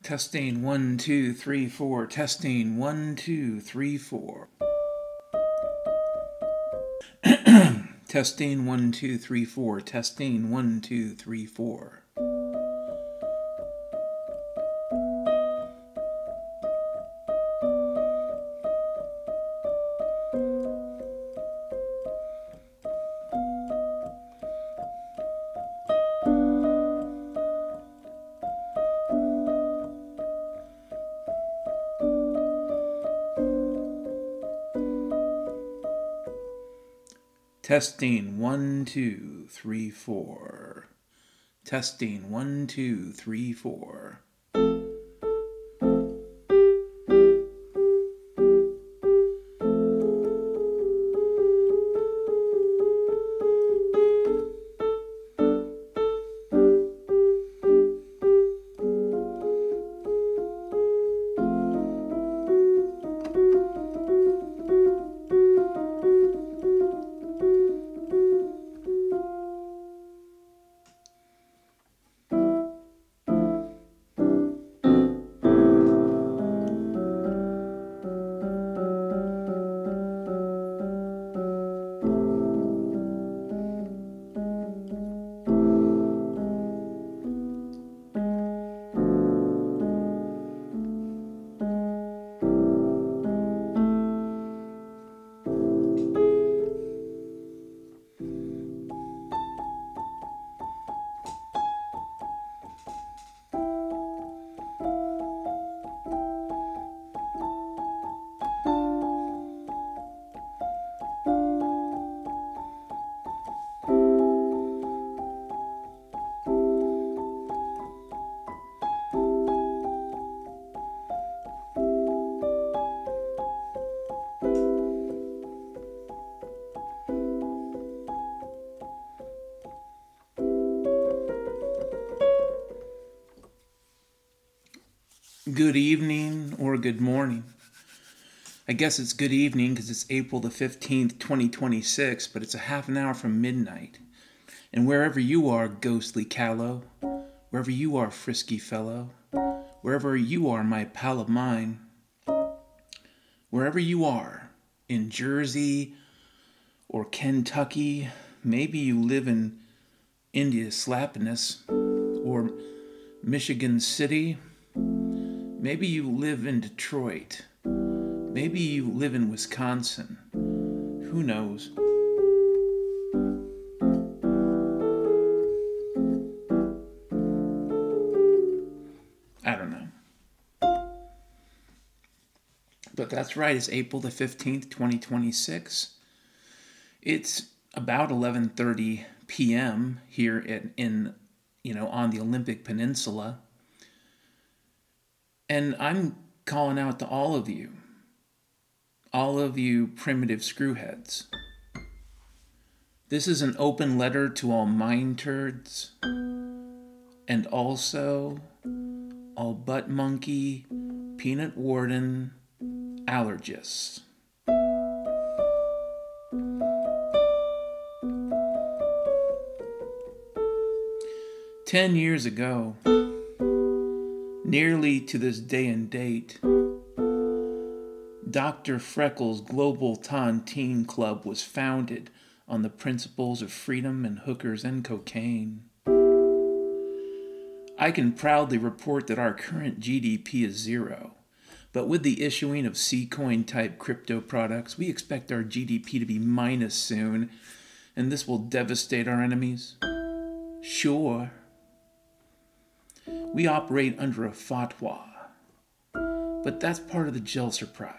Testing 1, 2, 3, 4. Testing 1, 2, 3, 4. Testing 1, 2, 3, 4. Testing 1, 2, 3, 4. Testing 1, 2, 3, 4. Testing 1, 2, 3, 4. Good evening or good morning. I guess it's good evening because it's April the 15th, 2026, but it's a half an hour from midnight. And wherever you are, ghostly callow, wherever you are, frisky fellow, wherever you are, my pal of mine, wherever you are, in Jersey or Kentucky, maybe you live in Indianapolis or Michigan City. Maybe you live in Detroit. Maybe you live in Wisconsin. Who knows? I don't know. But that's right, it's April the 15th, 2026. It's about 11:30 p.m. here on the Olympic Peninsula. And I'm calling out to all of you primitive screwheads. This is an open letter to all mind turds and also all butt monkey, peanut warden allergists. "10 years ago, nearly to this day and date, Dr. Freckles' Global Tontine Club was founded on the principles of freedom and hookers and cocaine. I can proudly report that our current GDP is zero, but with the issuing of C-coin type crypto products, we expect our GDP to be minus soon, and this will devastate our enemies. Sure. We operate under a fatwa, but that's part of the gel surprise.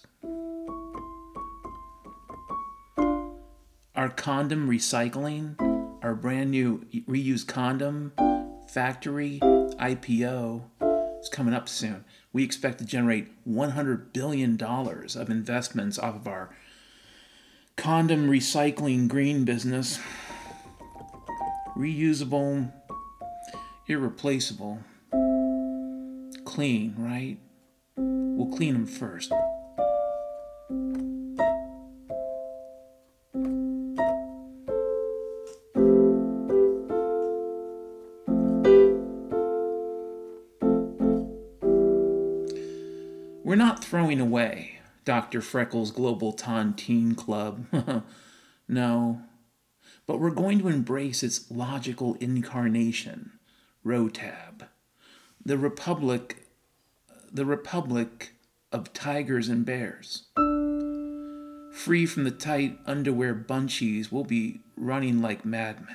Our condom recycling, our brand new reused condom factory IPO is coming up soon. We expect to generate $100 billion of investments off of our condom recycling green business. Reusable, irreplaceable, clean, right? We'll clean them first. We're not throwing away Dr. Freckles' Global Tontine Club. No. But we're going to embrace its logical incarnation, Rotab. The Republic of tigers and bears. Free from the tight underwear bunchies, we'll be running like madmen.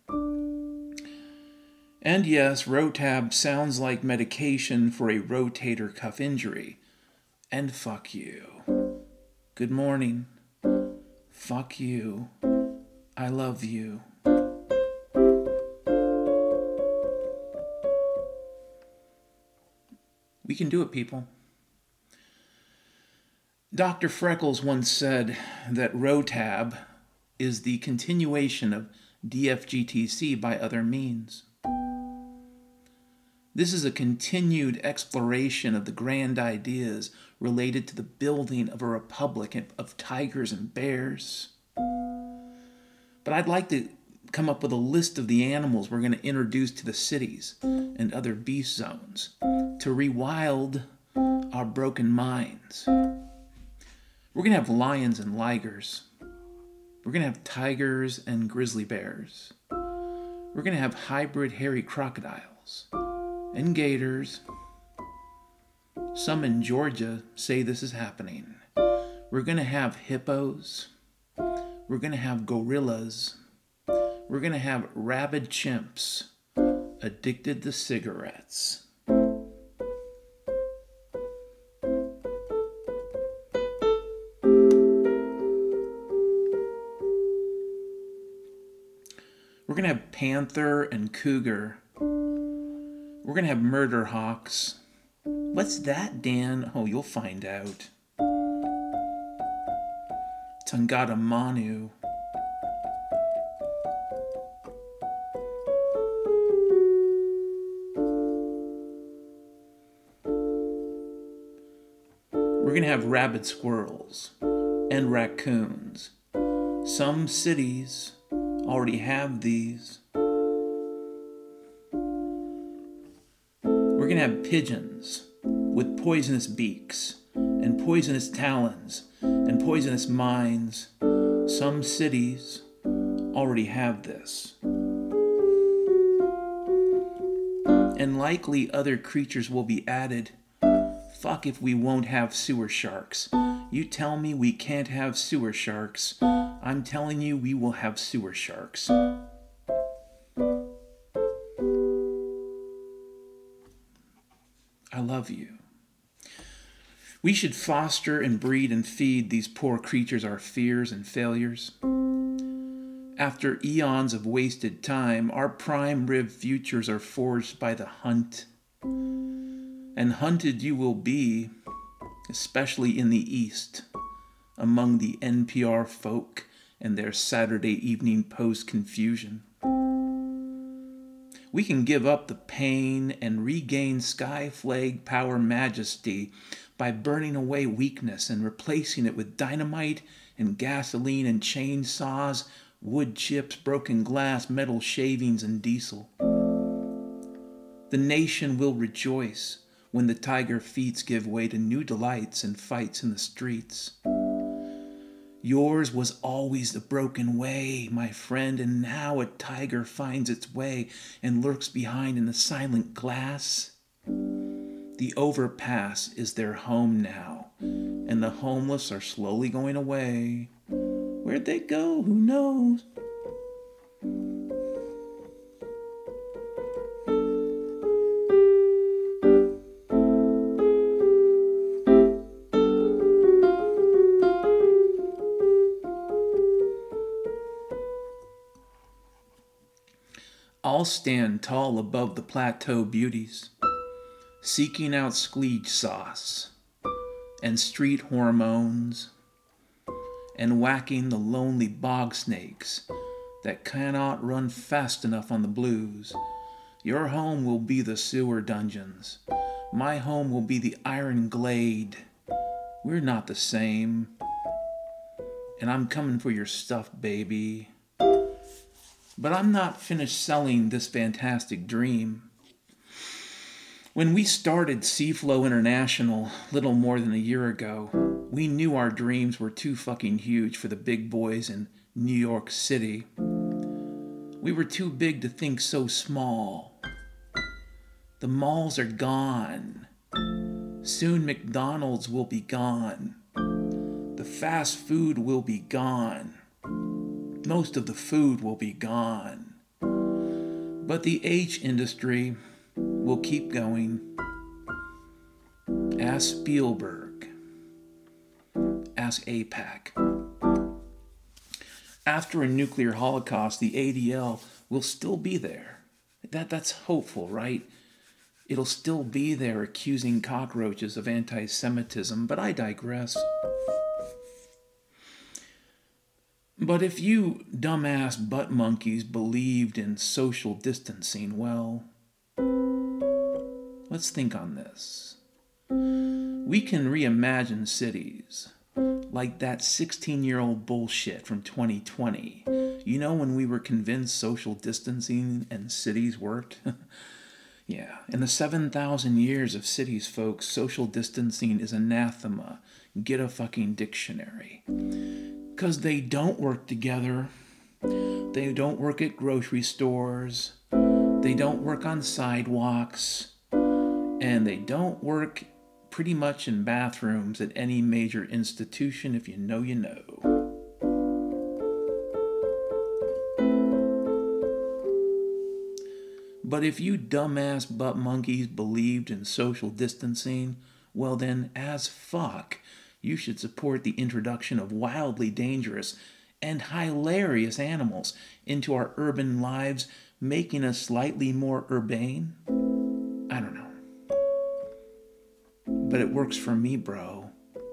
And yes, Rotab sounds like medication for a rotator cuff injury. And fuck you. Good morning. Fuck you. I love you. We can do it, people. Dr. Freckles once said that Rotab is the continuation of DFGTC by other means. This is a continued exploration of the grand ideas related to the building of a republic of tigers and bears. But I'd like to come up with a list of the animals we're going to introduce to the cities and other beast zones to rewild our broken minds. We're going to have lions and ligers. We're going to have tigers and grizzly bears. We're going to have hybrid hairy crocodiles and gators. Some in Georgia say this is happening. We're going to have hippos. We're going to have gorillas. We're going to have rabid chimps addicted to cigarettes. We're going to have panther and cougar. We're going to have murder hawks. What's that, Dan? Oh, you'll find out. Tangata Manu. We're going to have rabid squirrels and raccoons. Some cities already have these. We're going to have pigeons with poisonous beaks and poisonous talons and poisonous minds. Some cities already have this. And likely other creatures will be added. Fuck if we won't have sewer sharks. You tell me we can't have sewer sharks. I'm telling you we will have sewer sharks. I love you. We should foster and breed and feed these poor creatures our fears and failures. After eons of wasted time, our prime-rib futures are forged by the hunt. And hunted you will be, especially in the East, among the NPR folk and their Saturday Evening Post confusion. We can give up the pain and regain sky flag power majesty by burning away weakness and replacing it with dynamite and gasoline and chainsaws, wood chips, broken glass, metal shavings, and diesel. The nation will rejoice when the tiger feats give way to new delights and fights in the streets. Yours was always the broken way, my friend, and now a tiger finds its way and lurks behind in the silent glass. The overpass is their home now, and the homeless are slowly going away. Where'd they go? Who knows? I'll stand tall above the plateau beauties, seeking out skleej sauce and street hormones and whacking the lonely bog snakes that cannot run fast enough on the blues. Your home will be the sewer dungeons. My home will be the iron glade. We're not the same. And I'm coming for your stuff, baby. But I'm not finished selling this fantastic dream. When we started Seaflow International little more than a year ago, we knew our dreams were too fucking huge for the big boys in New York City. We were too big to think so small. The malls are gone. Soon McDonald's will be gone. The fast food will be gone. Most of the food will be gone. But the H industry will keep going. Ask Spielberg. Ask AIPAC. After a nuclear holocaust, the ADL will still be there. That's hopeful, right? It'll still be there accusing cockroaches of anti-Semitism, but I digress. But if you dumbass butt monkeys believed in social distancing, well, let's think on this. We can reimagine cities like that 16-year-old bullshit from 2020. You know, when we were convinced social distancing and cities worked? Yeah, in the 7,000 years of cities, folks, social distancing is anathema. Get a fucking dictionary. Because they don't work together. They don't work at grocery stores. They don't work on sidewalks. And they don't work pretty much in bathrooms at any major institution. If you know, you know. But if you dumbass butt monkeys believed in social distancing, well then, as fuck, you should support the introduction of wildly dangerous and hilarious animals into our urban lives, making us slightly more urbane. I don't know. But it works for me, bro.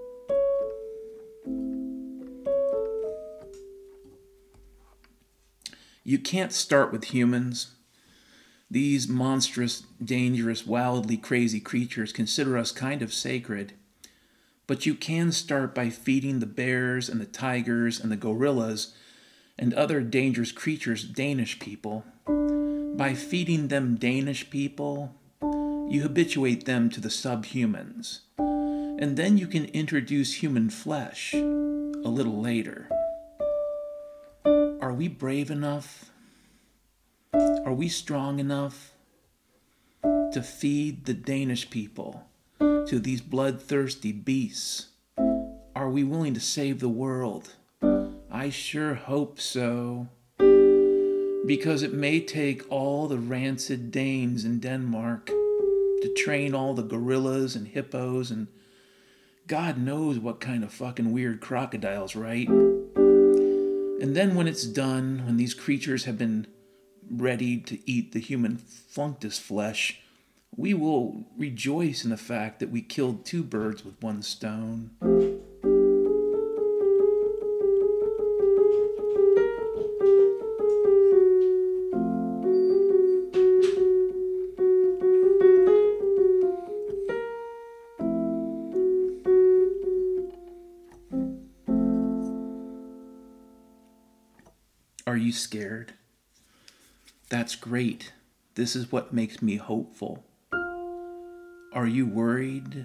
You can't start with humans. These monstrous, dangerous, wildly crazy creatures consider us kind of sacred. But you can start by feeding the bears and the tigers and the gorillas and other dangerous creatures Danish people. By feeding them Danish people, you habituate them to the subhumans. And then you can introduce human flesh a little later. Are we brave enough? Are we strong enough to feed the Danish people to these bloodthirsty beasts? Are we willing to save the world? I sure hope so. Because it may take all the rancid Danes in Denmark to train all the gorillas and hippos and God knows what kind of fucking weird crocodiles, right? And then when it's done, when these creatures have been ready to eat the human functus flesh, we will rejoice in the fact that we killed two birds with one stone. Are you scared? That's great. This is what makes me hopeful. Are you worried?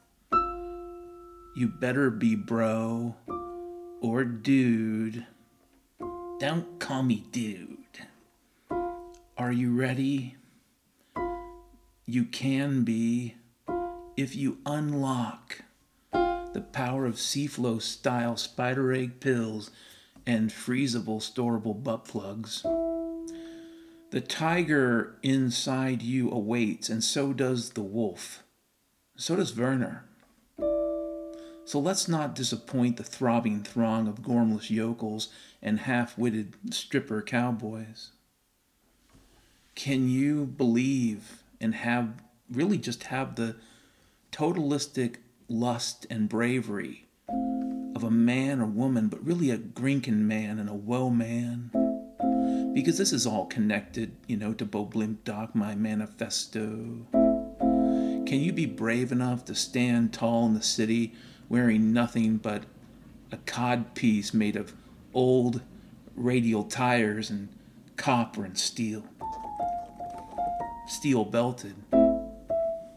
You better be, bro. Or dude. Don't call me dude. Are you ready? You can be if you unlock the power of Seaflow style spider egg pills and freezable storable butt plugs. The tiger inside you awaits, and so does the wolf. So does Werner. So let's not disappoint the throbbing throng of gormless yokels and half-witted stripper cowboys. Can you believe and really just have the totalistic lust and bravery of a man or woman, but really a Grinken man and a woe man? Because this is all connected, to Bo Blimp Doc, my manifesto. Can you be brave enough to stand tall in the city wearing nothing but a cod piece made of old radial tires and copper and steel? Steel belted.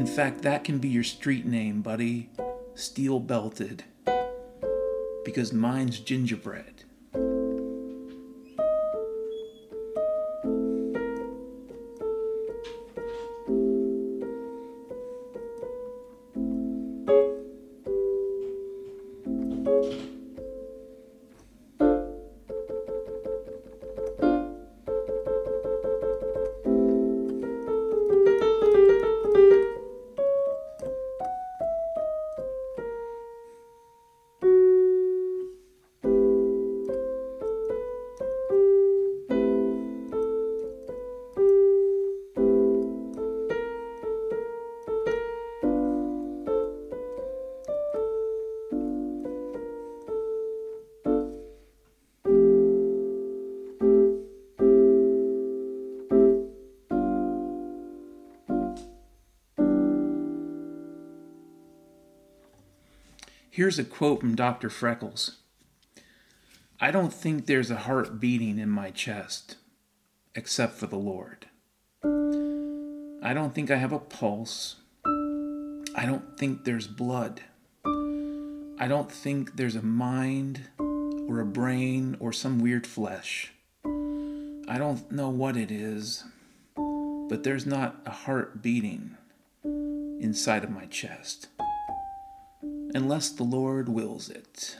In fact, that can be your street name, buddy. Steel belted. Because mine's gingerbread. Here's a quote from Dr. Freckles. I don't think there's a heart beating in my chest, except for the Lord. I don't think I have a pulse. I don't think there's blood. I don't think there's a mind or a brain or some weird flesh. I don't know what it is, but there's not a heart beating inside of my chest. Unless the Lord wills it.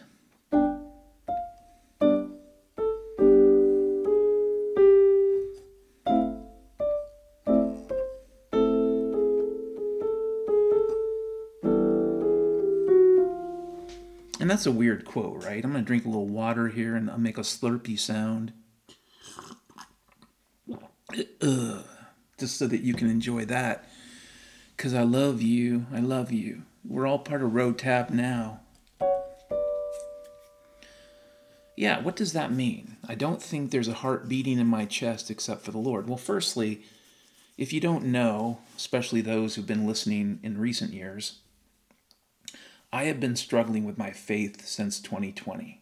And that's a weird quote, right? I'm going to drink a little water here and I'll make a slurpy sound. Just so that you can enjoy that. Because I love you. I love you. We're all part of Road Tab now. Yeah, what does that mean? I don't think there's a heart beating in my chest except for the Lord. Well, firstly, if you don't know, especially those who've been listening in recent years, I have been struggling with my faith since 2020.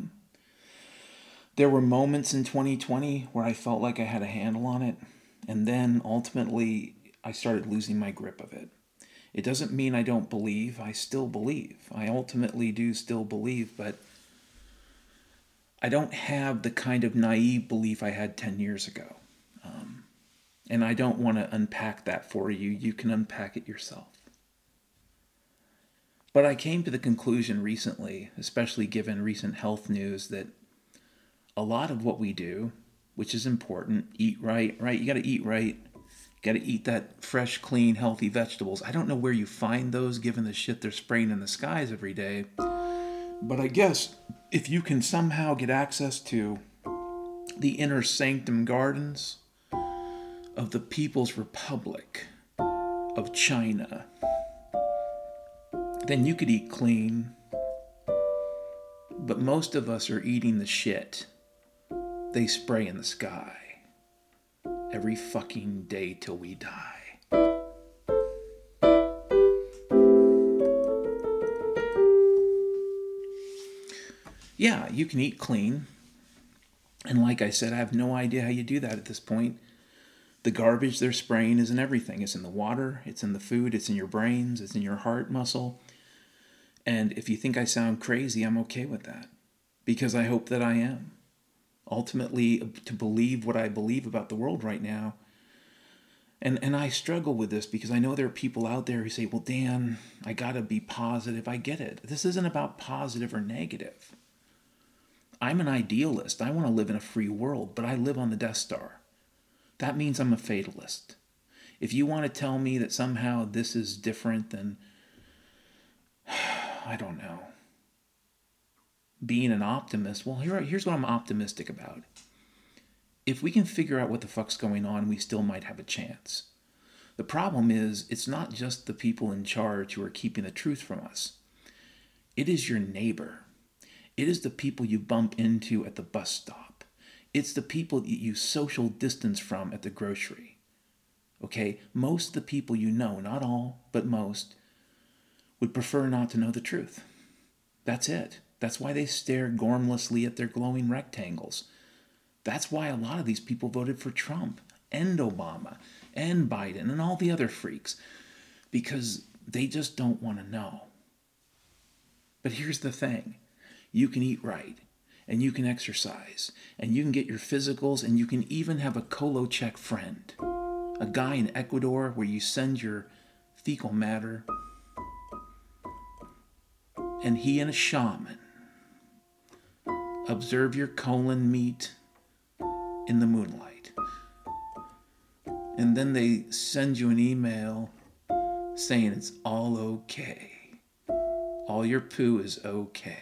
There were moments in 2020 where I felt like I had a handle on it, and then ultimately I started losing my grip of it. It doesn't mean I don't believe. I still believe. I ultimately do still believe, but I don't have the kind of naive belief I had 10 years ago. And I don't want to unpack that for you. You can unpack it yourself. But I came to the conclusion recently, especially given recent health news, that a lot of what we do, which is important, eat right? You got to eat right. Got to eat that fresh, clean, healthy vegetables. I don't know where you find those given the shit they're spraying in the skies every day. But I guess if you can somehow get access to the inner sanctum gardens of the People's Republic of China, then you could eat clean. But most of us are eating the shit they spray in the sky every fucking day till we die. Yeah, you can eat clean. And like I said, I have no idea how you do that at this point. The garbage they're spraying is in everything. It's in the water, it's in the food, it's in your brains, it's in your heart muscle. And if you think I sound crazy, I'm okay with that. Because I hope that I am. Ultimately, to believe what I believe about the world right now. And I struggle with this because I know there are people out there who say, well, Dan, I gotta be positive. I get it. This isn't about positive or negative. I'm an idealist. I want to live in a free world, but I live on the Death Star. That means I'm a fatalist. If you want to tell me that somehow this is different than, I don't know, being an optimist, well, here's what I'm optimistic about. If we can figure out what the fuck's going on, we still might have a chance. The problem is, it's not just the people in charge who are keeping the truth from us. It is your neighbor. It is the people you bump into at the bus stop. It's the people that you social distance from at the grocery. Okay? Most of the people you know, not all, but most, would prefer not to know the truth. That's it. That's why they stare gormlessly at their glowing rectangles. That's why a lot of these people voted for Trump and Obama and Biden and all the other freaks. because they just don't want to know. But here's the thing. You can eat right, and you can exercise, and you can get your physicals, and you can even have a Kolochek friend, a guy in Ecuador where you send your fecal matter, and he and a shaman observe your colon meet in the moonlight. And then they send you an email saying it's all okay. All your poo is okay.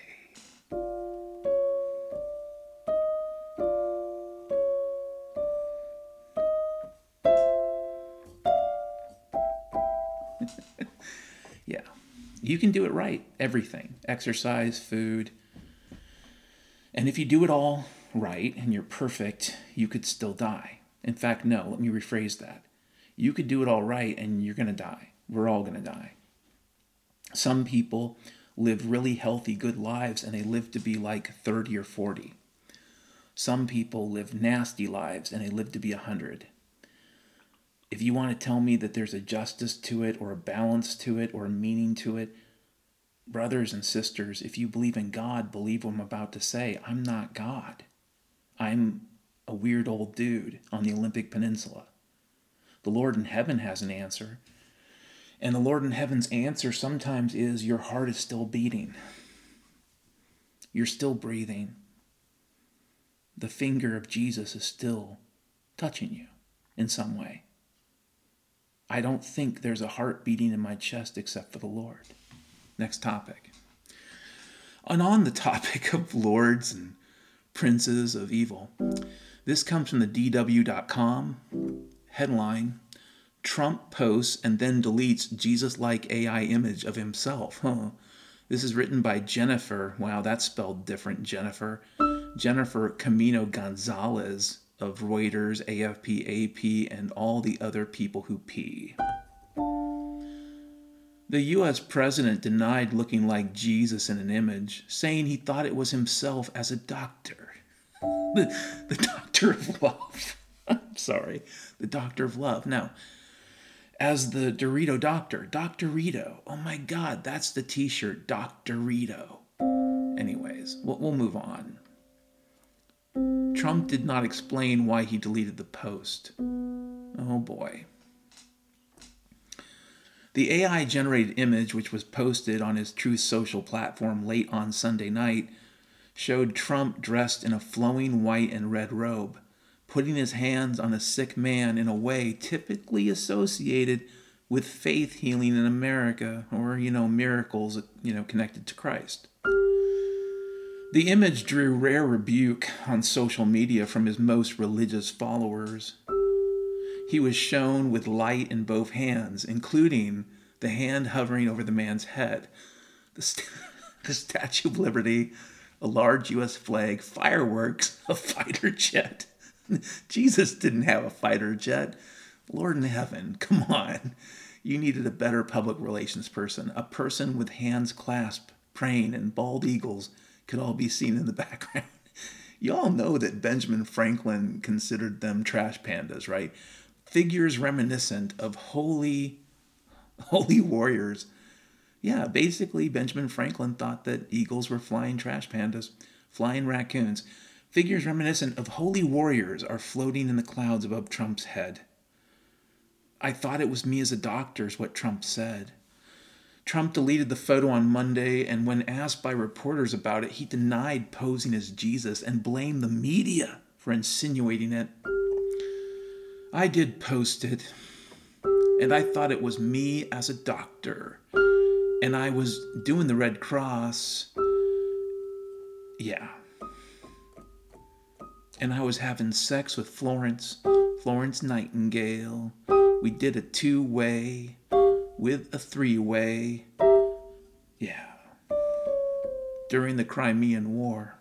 Yeah. You can do it right. Everything. Exercise, food. And if you do it all right and you're perfect, you could still die. In fact, no, let me rephrase that. You could do it all right and you're going to die. We're all going to die. Some people live really healthy, good lives and they live to be like 30 or 40. Some people live nasty lives and they live to be 100. If you want to tell me that there's a justice to it or a balance to it or a meaning to it, brothers and sisters, if you believe in God, believe what I'm about to say. I'm not God. I'm a weird old dude on the Olympic Peninsula. The Lord in heaven has an answer. And the Lord in heaven's answer sometimes is your heart is still beating. You're still breathing. The finger of Jesus is still touching you in some way. I don't think there's a heart beating in my chest except for the Lord. Next topic. And on the topic of lords and princes of evil, this comes from the DW.com. Headline, Trump posts and then deletes Jesus-like AI image of himself. This is written by Jennifer. Wow, that's spelled different, Jennifer. Jennifer Camino Gonzalez of Reuters, AFP, AP, and all the other people who pee. The U.S. president denied looking like Jesus in an image, saying he thought it was himself as a doctor. The doctor of love. I'm sorry. The doctor of love. Now, as the Dorito doctor, Dr. Rito. Oh my God, that's the t-shirt, Dr. Rito. Anyways, we'll move on. Trump did not explain why he deleted the post. Oh boy. The AI-generated image, which was posted on his Truth Social platform late on Sunday night, showed Trump dressed in a flowing white and red robe, putting his hands on a sick man in a way typically associated with faith healing in America, or, miracles, connected to Christ. The image drew rare rebuke on social media from his most religious followers. He was shown with light in both hands, including the hand hovering over the man's head, the Statue of Liberty, a large U.S. flag, fireworks, a fighter jet. Jesus didn't have a fighter jet. Lord in heaven, come on. You needed a better public relations person, a person with hands clasped, praying, and bald eagles could all be seen in the background. You all know that Benjamin Franklin considered them trash pandas, right? Figures reminiscent of holy warriors. Yeah, basically Benjamin Franklin thought that eagles were flying trash pandas, flying raccoons. Figures reminiscent of holy warriors are floating in the clouds above Trump's head. I thought it was me as a doctor is what Trump said. Trump deleted the photo on Monday, and when asked by reporters about it, he denied posing as Jesus and blamed the media for insinuating it. I did post it, and I thought it was me as a doctor, and I was doing the Red Cross. Yeah. And I was having sex with Florence Nightingale. We did a 2-way with a 3-way. Yeah. During the Crimean War.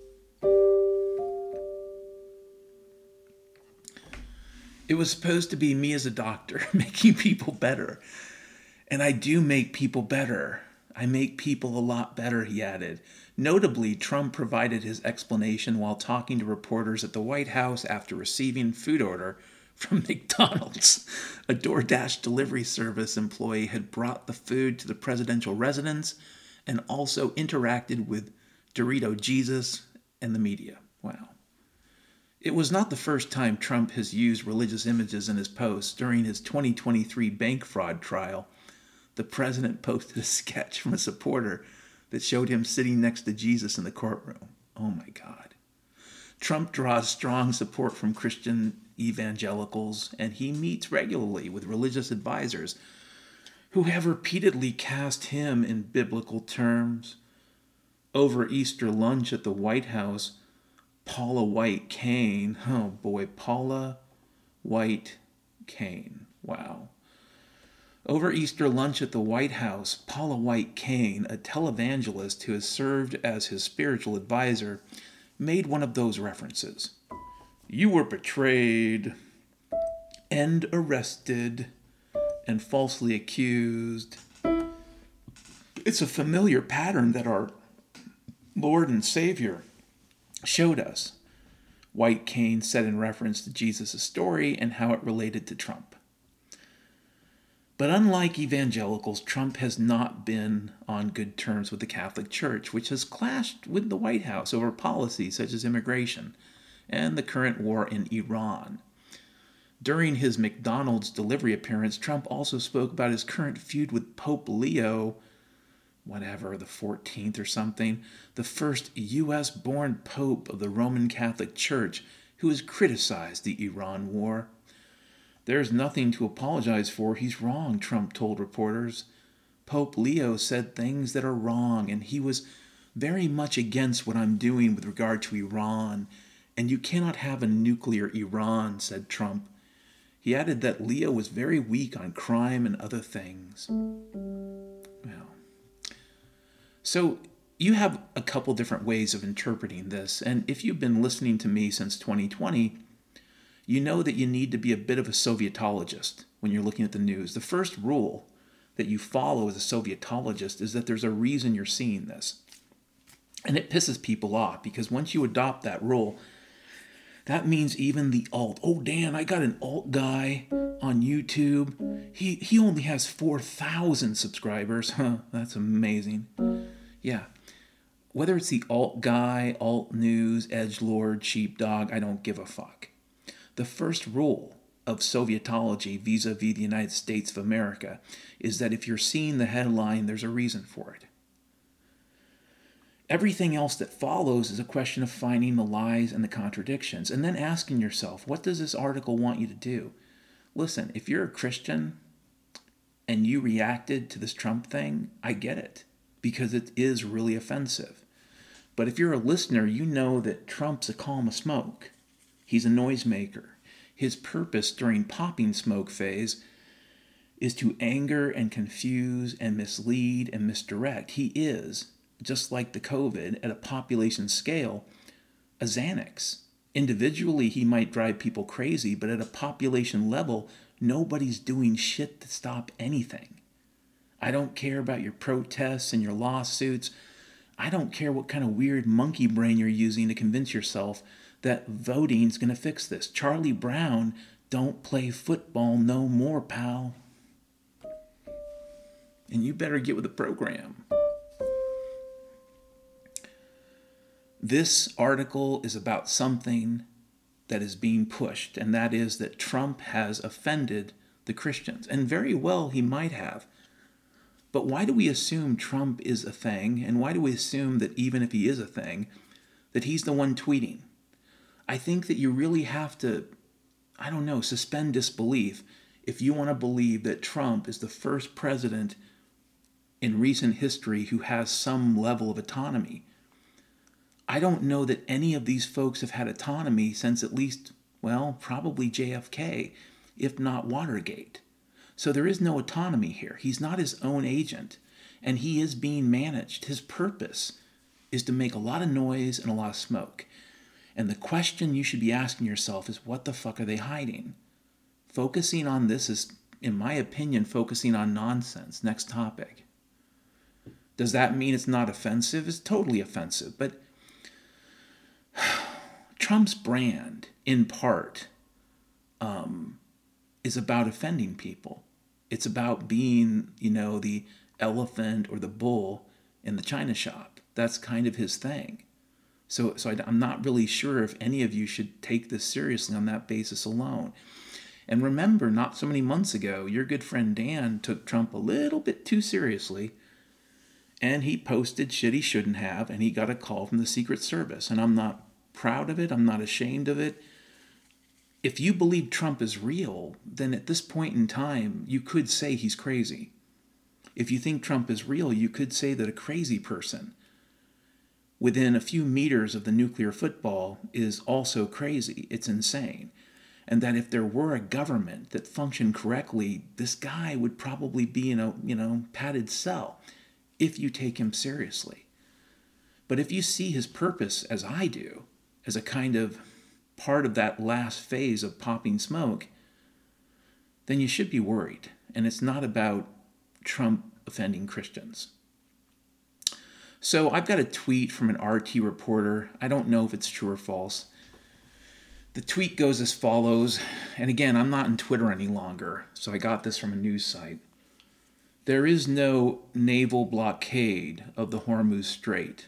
It was supposed to be me as a doctor, making people better. And I do make people better. I make people a lot better, he added. Notably, Trump provided his explanation while talking to reporters at the White House after receiving food order from McDonald's. A DoorDash delivery service employee had brought the food to the presidential residence and also interacted with Dorito Jesus and the media. Wow. It was not the first time Trump has used religious images in his posts. During his 2023 bank fraud trial, the president posted a sketch from a supporter that showed him sitting next to Jesus in the courtroom. Oh my God. Trump draws strong support from Christian evangelicals, and he meets regularly with religious advisors who have repeatedly cast him in biblical terms. Over Easter lunch at the White House, Paula White Cain, oh boy, Paula White Cain, wow. Over Easter lunch at the White House, Paula White Cain, a televangelist who has served as his spiritual advisor, made one of those references. You were betrayed and arrested and falsely accused. It's a familiar pattern that our Lord and Savior showed us, White Cain said in reference to Jesus' story and how it related to Trump. But unlike evangelicals, Trump has not been on good terms with the Catholic Church, which has clashed with the White House over policies such as immigration and the current war in Iran. During his McDonald's delivery appearance, Trump also spoke about his current feud with Pope Leo, the 14th or something, the first U.S.-born Pope of the Roman Catholic Church, who has criticized the Iran war. There's nothing to apologize for. He's wrong, Trump told reporters. Pope Leo said things that are wrong, and he was very much against what I'm doing with regard to Iran, and you cannot have a nuclear Iran, said Trump. He added that Leo was very weak on crime and other things. Well, so you have a couple different ways of interpreting this, and if you've been listening to me since 2020, you know that you need to be a bit of a Sovietologist when you're looking at the news. The first rule that you follow as a Sovietologist is that there's a reason you're seeing this. And it pisses people off because once you adopt that rule, that means even the alt. Oh, Dan, I got an alt guy on YouTube. He only has 4,000 subscribers. Huh, that's amazing. Yeah. Whether it's the alt guy, alt news, edgelord, sheepdog, I don't give a fuck. The first rule of Sovietology vis-a-vis the United States of America is that if you're seeing the headline, there's a reason for it. Everything else that follows is a question of finding the lies and the contradictions, and then asking yourself, what does this article want you to do? Listen, if you're a Christian and you reacted to this Trump thing, I get it, because it is really offensive. But if you're a listener, you know that Trump's a column of smoke. He's a noisemaker. His purpose during popping smoke phase is to anger and confuse and mislead and misdirect. He is, just like the COVID, at a population scale, a Xanax. Individually, he might drive people crazy, but at a population level, nobody's doing shit to stop anything. I don't care about your protests and your lawsuits. I don't care what kind of weird monkey brain you're using to convince yourself that voting's going to fix this. Charlie Brown don't play football no more, pal. And you better get with the program. This article is about something that is being pushed, and that is that Trump has offended the Christians. And very well he might have. But why do we assume Trump is a thing? And why do we assume that even if he is a thing, that he's the one tweeting? I think that you really have to, suspend disbelief if you want to believe that Trump is the first president in recent history who has some level of autonomy. I don't know that any of these folks have had autonomy since at least, probably JFK, if not Watergate. So there is no autonomy here. He's not his own agent, and he is being managed. His purpose is to make a lot of noise and a lot of smoke. And the question you should be asking yourself is, what the fuck are they hiding? Focusing on this is, in my opinion, focusing on nonsense. Next topic. Does that mean it's not offensive? It's totally offensive. But Trump's brand, in part, is about offending people. It's about being, the elephant or the bull in the china shop. That's kind of his thing. So I'm not really sure if any of you should take this seriously on that basis alone. And remember, not so many months ago, your good friend Dan took Trump a little bit too seriously, and he posted shit he shouldn't have, and he got a call from the Secret Service. And I'm not proud of it. I'm not ashamed of it. If you believe Trump is real, then at this point in time, you could say he's crazy. If you think Trump is real, you could say that a crazy person within a few meters of the nuclear football is also crazy. It's insane. And that if there were a government that functioned correctly, this guy would probably be in a, padded cell if you take him seriously. But if you see his purpose, as I do, as a kind of part of that last phase of popping smoke, then you should be worried. And it's not about Trump offending Christians. So I've got a tweet from an RT reporter. I don't know if it's true or false. The tweet goes as follows, and again, I'm not on Twitter any longer, so I got this from a news site. There is no naval blockade of the Hormuz Strait.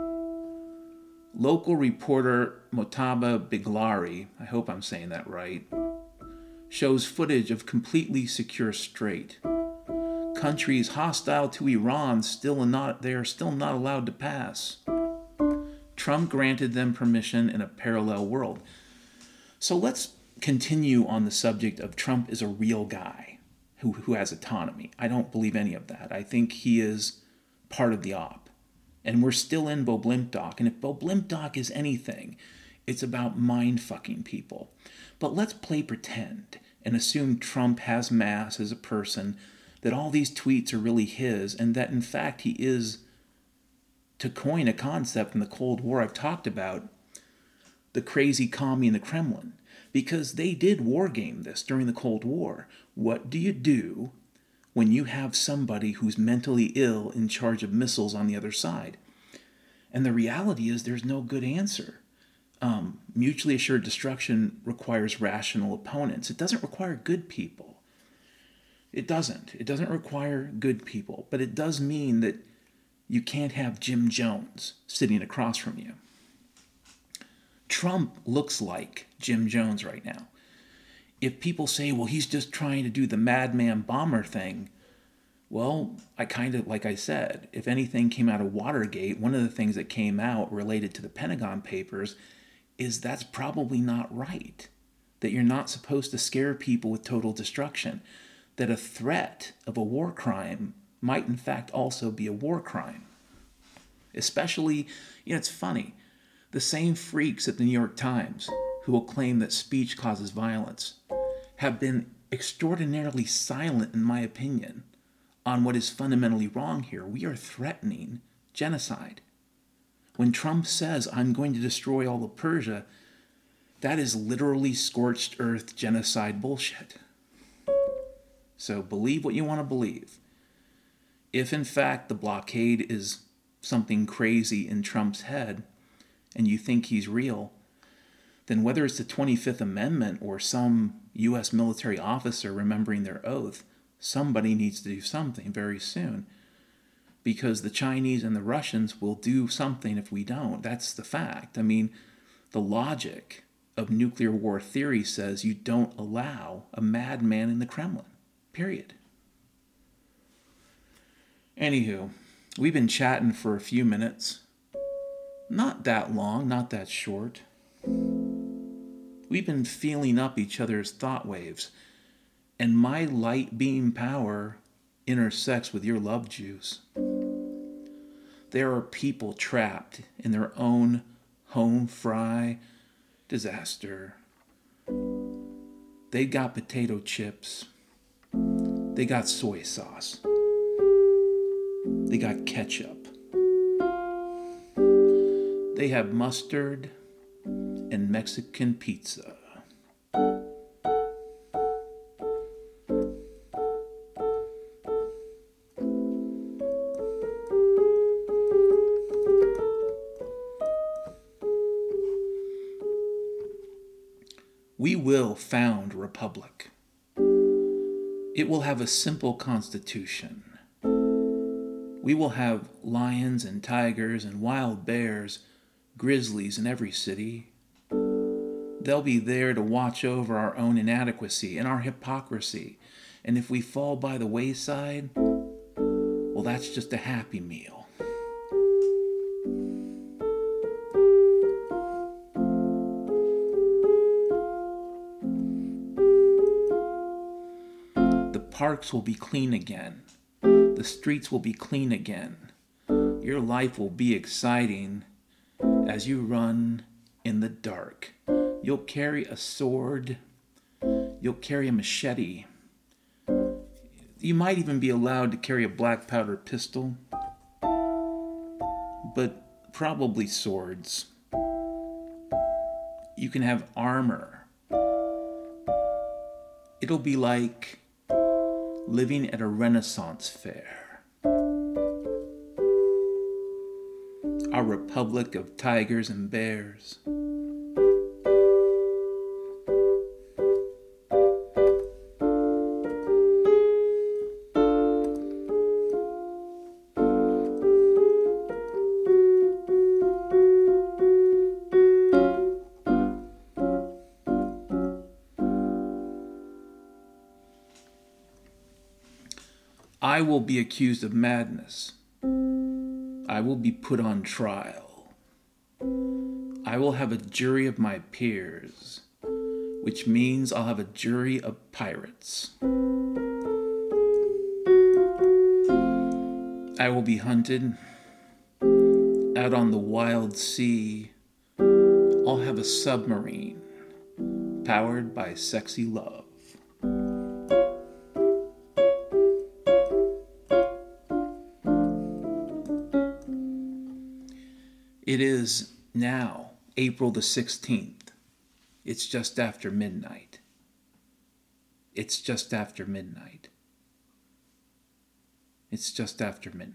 Local reporter Motaba Biglari, I hope I'm saying that right, shows footage of completely secure strait. Countries hostile to Iran they are still not allowed to pass. Trump granted them permission in a parallel world. So let's continue on the subject of Trump is a real guy who has autonomy. I don't believe any of that. I think he is part of the op. And we're still in Bo Blimp Doc. And if Bo Blimp Doc is anything, it's about mind-fucking people. But let's play pretend and assume Trump has mass as a person, that all these tweets are really his, and that in fact he is, to coin a concept in the Cold War I've talked about, the crazy commie in the Kremlin, because they did war game this during the Cold War. What do you do when you have somebody who's mentally ill in charge of missiles on the other side? And the reality is there's no good answer. Mutually assured destruction requires rational opponents. It doesn't require good people. It doesn't. It doesn't require good people, but it does mean that you can't have Jim Jones sitting across from you. Trump looks like Jim Jones right now. If people say, well, he's just trying to do the madman bomber thing, well, like I said, if anything came out of Watergate, one of the things that came out related to the Pentagon Papers is that's probably not right. That you're not supposed to scare people with total destruction. That a threat of a war crime might in fact also be a war crime. Especially, it's funny. The same freaks at the New York Times who will claim that speech causes violence have been extraordinarily silent, in my opinion, on what is fundamentally wrong here. We are threatening genocide. When Trump says, I'm going to destroy all of Persia, that is literally scorched earth genocide bullshit. So believe what you want to believe. If in fact the blockade is something crazy in Trump's head, and you think he's real, then whether it's the 25th Amendment or some U.S. military officer remembering their oath, somebody needs to do something very soon. Because the Chinese and the Russians will do something if we don't. That's the fact. I mean, the logic of nuclear war theory says you don't allow a madman in the Kremlin. Period. Anywho, we've been chatting for a few minutes. Not that long, not that short. We've been feeling up each other's thought waves, and my light beam power intersects with your love juice. There are people trapped in their own home fry disaster. They got potato chips. They got soy sauce. They got ketchup. They have mustard and Mexican pizza. We will found a republic. It will have a simple constitution. We will have lions and tigers and wild bears, grizzlies in every city. They'll be there to watch over our own inadequacy and our hypocrisy. And if we fall by the wayside, well, that's just a happy meal. The parks will be clean again. The streets will be clean again. Your life will be exciting as you run in the dark. You'll carry a sword. You'll carry a machete. You might even be allowed to carry a black powder pistol, but probably swords. You can have armor. It'll be like living at a Renaissance fair. Our republic of tigers and bears. I will be accused of madness. I will be put on trial. I will have a jury of my peers, which means I'll have a jury of pirates. I will be hunted out on the wild sea. I'll have a submarine powered by sexy love. It is now April the 16th. It's just after midnight. It's just after midnight. It's just after midnight.